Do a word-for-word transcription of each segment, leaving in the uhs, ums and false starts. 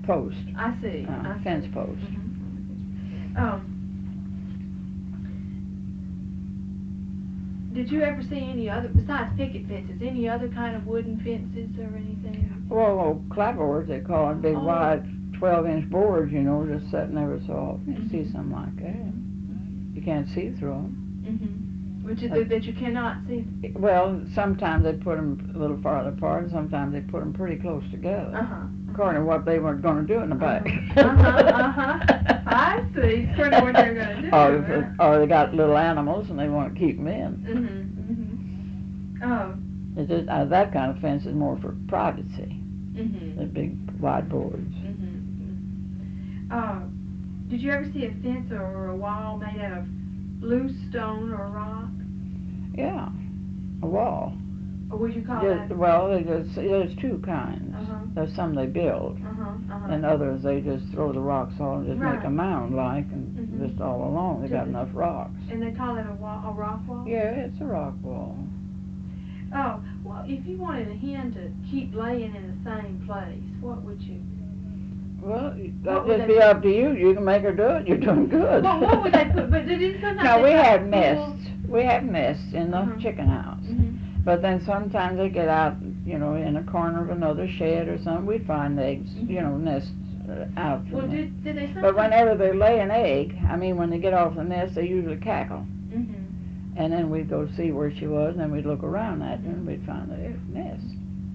post. I see. Uh, I fence see. post. Mm-hmm. Um, did you ever see any other, besides picket fences, any other kind of wooden fences or anything? Well, well clapboards, they call it, big Oh. wide twelve-inch boards, you know, just sitting every so often. You Mm-hmm. see something like that. Mm-hmm. You can't see through them. Mm-hmm. Which is Uh, that you cannot see. Well, sometimes they put them a little farther apart, and sometimes they put them pretty close together, Uh-huh. according to what they were going to do in the back. Uh-huh, uh-huh. I see. According to what they're going to do. or, Right? or they got little animals and they want to keep them in. Mm-hmm. Mm-hmm. Oh. It's just, uh, that kind of fence is more for privacy. Mm-hmm. The big wide boards. Mm-hmm. Uh, did you ever see a fence or a wall made out of loose stone or rock? Yeah, a wall. Or would you call Just, that? well, they just, there's two kinds. Uh-huh. There's some they build, Uh-huh. Uh-huh. and others they just throw the rocks all and just Right. make a mound like, and Mhm. just all along they got Just- enough rocks. And they call it a wall, a rock wall? Yeah, it's a rock wall. Oh, well, if you wanted a hen to keep laying in the same place, what would you? Well, What that'd would just they be do? up to you. You can make her do it. You're doing good. Well, what would they put? But did it sometimes? No, they we put had pool- nests. We have nests in the Uh-huh. chicken house. Mhm. But then sometimes they get out, you know, in a corner of another shed or something. We'd find eggs, you know, nests uh, out. Well, From the- did did they sometimes? But whenever they lay an egg, I mean, when they get off the nest, they usually cackle. Mhm. And then we'd go see where she was, and then we'd look around at her, and we'd find the egg nest.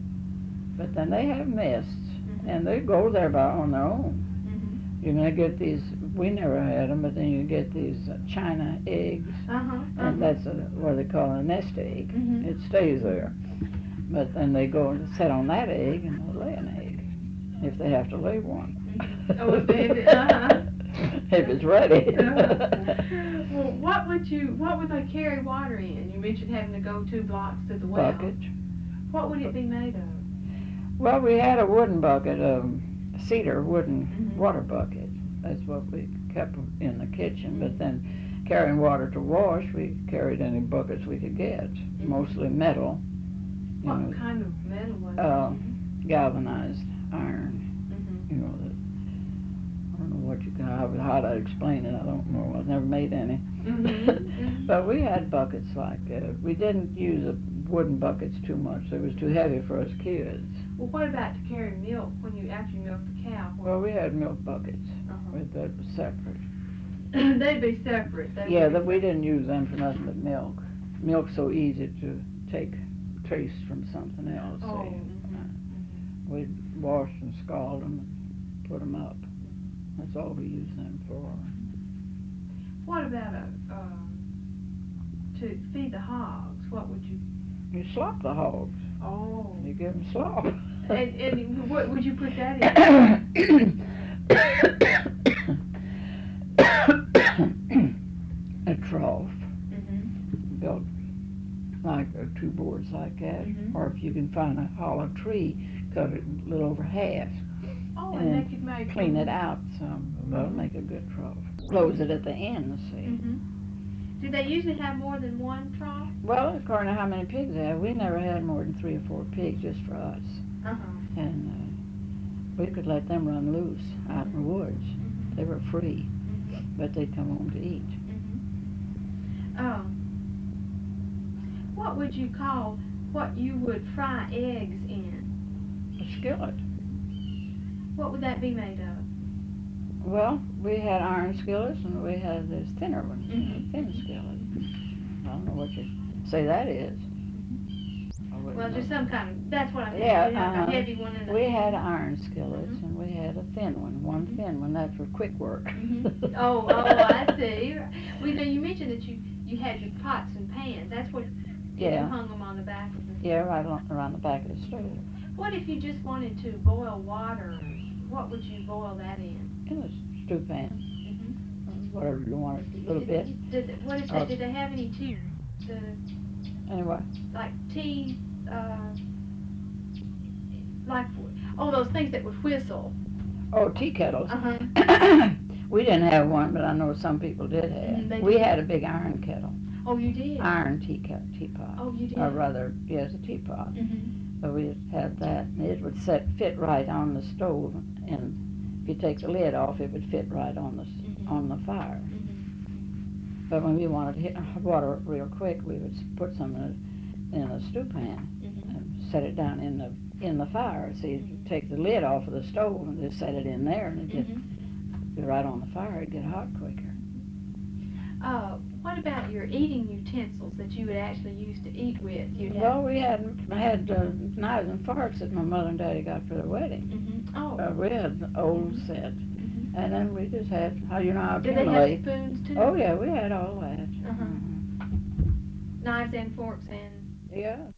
But then they have nests, Mhm. and they go there by on their own. Mhm. You're gonna get these. We never had them, but then you get these uh, China eggs, Uh-huh. and uh-huh. that's a, what they call a nest egg. Mhm. It stays there. But then they go and sit on that egg and they'll lay an egg, if they have to lay one. Mhm. Oh, if they- uh-huh. If it's ready. Uh-huh. Well, what would you? What would they carry water in? You mentioned having to go two blocks to the well. Bucket. What would it be made of? Well, we had a wooden bucket, a cedar wooden Mhm. water bucket. That's what we kept in the kitchen. But then carrying water to wash, we carried any buckets we could get, mostly metal. You What know, kind of metal was it? uh, galvanized iron. Mhm. You know, that, I don't know what you can, how, how to explain it, I don't know, I've never made any. Mhm, mhm. But we had buckets like that. We didn't use the wooden buckets too much, it was too heavy for us kids. Well, what about to carry milk when you after you milk the cow? Well, we had milk buckets, Uh-huh. but that was separate. They'd be separate. They Yeah, would that be we separate. didn't use them for nothing but milk. Milk's so easy to take, trace from something else. Oh. see. Mhm, We'd wash and scald them and put them up. That's all we use them for. mhm. What about a um, to feed the hogs? What would you? You slop the hogs. Oh. You give them slop. And and what would you put that in? A trough Mhm. built like uh, two boards like that, Mhm. or if you can find a hollow tree, cut it a little over half, Oh, and and they could make. clean it out some. That'll make a good trough. Close it at the end, see. Mhm. Do they usually have more than one trough? Well, according to how many pigs they have, we never had more than three or four pigs just for us, Uh huh. and uh, we could let them run loose out in the woods. Mhm. They were free, Mhm. but they'd come home to eat. Mhm. Um. What would you call what you would fry eggs in? A skillet. What would that be made of? Well, we had iron skillets, and we had this thinner one, Mhm. thin skillet. I don't know what you say that is. I wouldn't Well, know. just some kind of. That's what I meant. Yeah, You have uh-huh. a heavy one and a. We had iron skillets, Mhm. and we had a thin one, one Mhm. thin one. That's for quick work. Mhm. Oh, oh, I see. Well, now you mentioned that you you had your pots and pans. That's what. Yeah. You hung them on the back of the. Yeah, right along, around the back of the stove. What if you just wanted to boil water? What would you boil that in? In a stew pan, Mm-hmm. whatever you want, a little bit. Did, did, what is Uh, that? Did they have any tea? The, Anyway, like tea, uh, like, oh, those things that would whistle. oh, tea kettles. Uh-huh. We didn't have one, but I know some people did have. Mhm, they We did. had a big iron kettle, Oh, you did? iron tea kettle, teapot. Oh, you did? Or rather, yes, a teapot. Mm-hmm. So we had that, and it would set fit right on the stove, and you take the lid off, it would fit right on the, Mhm. on the fire. Mhm. But when we wanted to hit water it real quick, we would s- put some in a, in a stew pan Mhm. and set it down in the, in the fire. So you Mhm. take the lid off of the stove and just set it in there and it get, Mhm. get right on the fire, it'd get hot quicker. Uh, what about your eating utensils that you would actually use to eat with? You'd have. Well, we had, had uh, knives and forks that my mother and daddy got for their wedding. Mhm. Oh. Uh, we had the old Mhm. set. Mhm. And then we just had, how you know how Did they have accumulate. spoons too? Oh yeah, we had all that. Uh-huh. Mhm. Knives and forks and. Yeah.